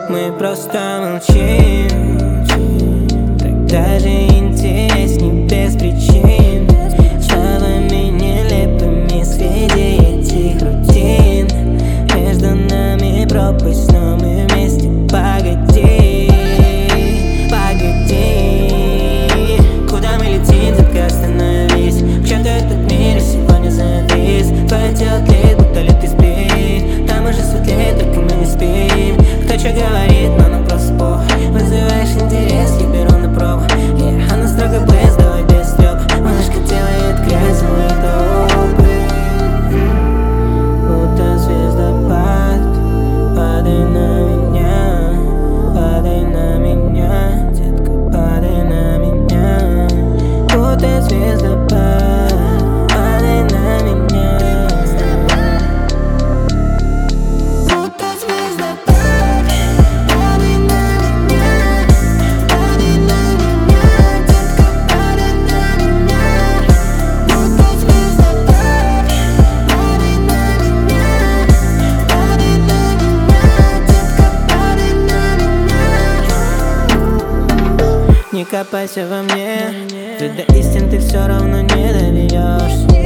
Мы просто молчим, так даже интересней без причин. Словами нелепыми среди этих рутин. Между нами пропасть, но мы вместе. Погоди, погоди, куда мы летим, только остановись. К черту этот мир и сегодня завис. Твое тело тлеет, будто летит сплит. Там уже светлее, только мы не спим. Кто что говорит, но нам просто пох. Вызываешь интерес, я беру на пробу. Она строго блэс, давай без стрёп. Малышка делает грязью, это опыт. Будто звездопад, падай на меня, падай на меня, детка, падай на меня. Будто звездопад, падай на меня. Будто звездопад, падай на меня, падай на меня, детка, падай на меня. Будто звездопад, падай на меня, падай на меня, детка, падай на меня. Не копайся во мне, ведь до истин ты все равно не доведешь.